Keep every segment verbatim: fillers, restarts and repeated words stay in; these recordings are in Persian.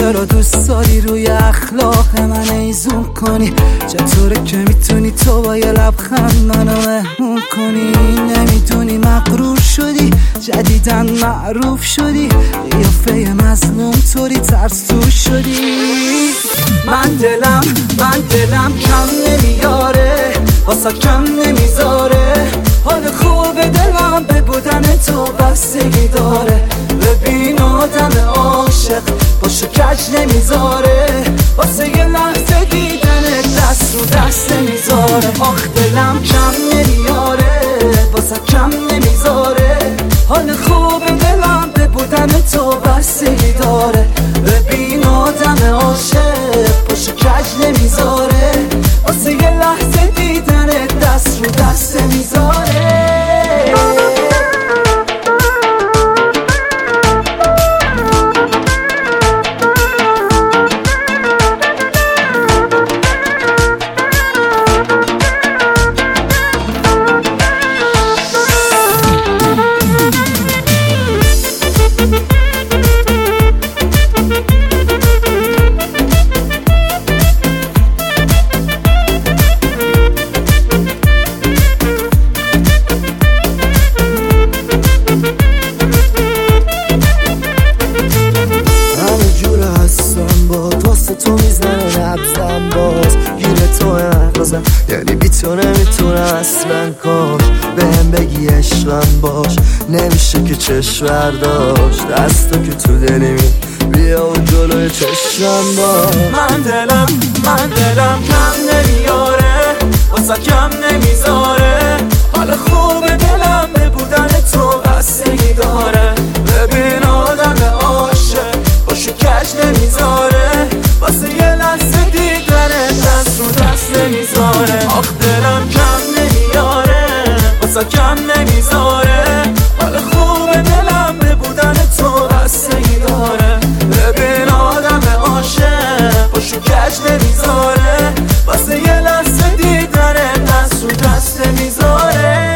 چرا دوست داری روی اخلاق من ایزون کنی؟ چطوره که میتونی تو با یه لبخند منو مهمون کنی؟ نمیدونی مغرور شدی، جدیدن معروف شدی، قیافه مظلوم طوری ترسو شدی. من دلم من دلم کم نمیاره، واسه کم نمیذاره، حال خوب دلم به بودن تو بستگی داره. ببین آدم عاشق باشو کج نمیذاره، واسه یه لحظه دیدن دست رو دست نمیذاره. آخ دلم کم نمیاره، واسه کم نمیذاره، حال خوب دلم به بودن تو بستگی داره. ببین آدم عاشق باشو کج نمیذاره، واسه یه لحظه دیدن دست رو دست نمیذاره. تو میزنه نبزم باز گیره تو اخلازم، یعنی بی تو نمیتونه اصلا. کاش بهم بگی عشقم باش، نمیشه که چشم برداشت. دستا که تو دلی می بیا و جلوی چشمم باش. من دلم من دلم کم نمیاره، واسه کم نمیذاره، حال خوب دلم به بودن تو بستگی داره. ببین آدم عاشق باشو کج نمیذاره، واسه یه لحظه دیدنه دست رو دست نمیذاره. آخ دلم کم نمیاره، واسه کم نمیذاره، حال خوب دلم به بودن تو بستگی داره. ببین آدم عاشق باشو کج نمیذاره، واسه یه لحظه دیدنه دست رو دست نمیذاره.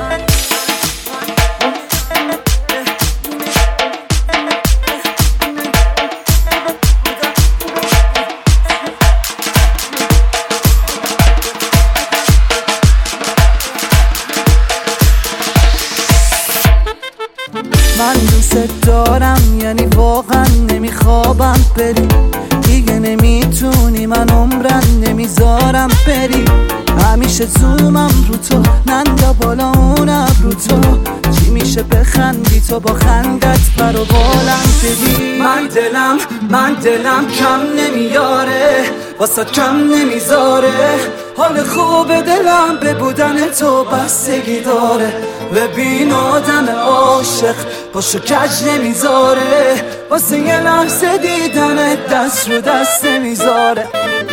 من دوست دارم، یعنی واقعا نمیخوابم بری، دیگه نمیتونی من عمرن نمیذارم بری. همیشه زومم رو تو، نندا بالا اون ابرو تو، چی میشه بخندی تو با خندت برو بالم بدی. من دلم من دلم کم نمیاره، واسه کم نمیذاره، حال خوب دلم به بودن تو بستگی داره. ببین آدم عاشق باشو کج نمیذاره، واسه یه لحظه دیدن دست رو دست نمیذاره.